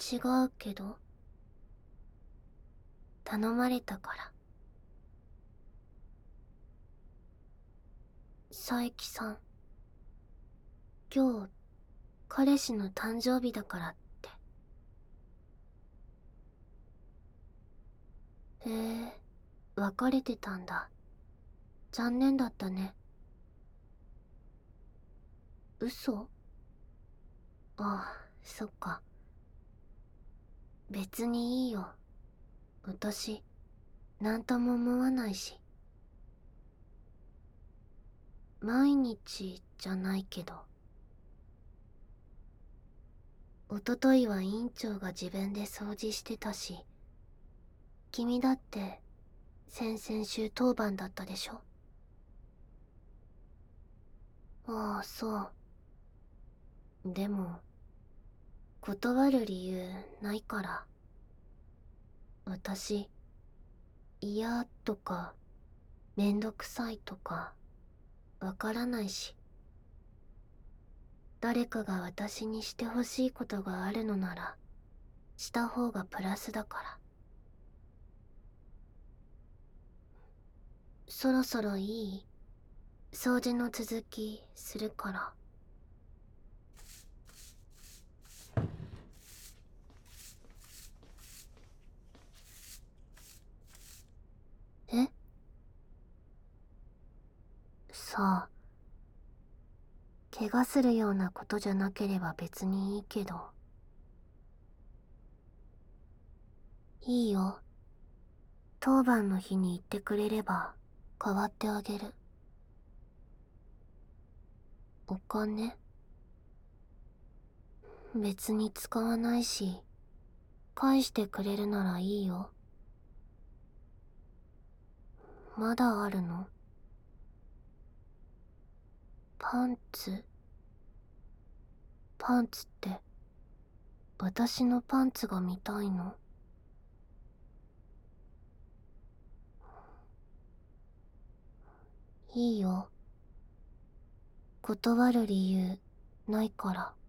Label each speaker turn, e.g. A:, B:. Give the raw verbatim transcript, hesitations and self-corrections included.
A: 違うけど。頼まれたから。佐伯さん、今日彼氏の誕生日だからって。へえ、別れてたんだ。残念だったね。嘘？ああ、そっか。別にいいよ。私、なんとも思わないし。毎日じゃないけど。おとといは委員長が自分で掃除してたし、君だって先々週当番だったでしょ？ああ、そう。でも、断る理由ないから。私、嫌とか、めんどくさいとか、わからないし。誰かが私にしてほしいことがあるのなら、した方がプラスだから。そろそろいい？掃除の続きするから。え？さあ、怪我するようなことじゃなければ別にいいけど。いいよ。当番の日に言ってくれれば代わってあげる。お金？別に使わないし、返してくれるならいいよ。まだあるの？パンツ？パンツって、私のパンツが見たいの？いいよ。断る理由ないから。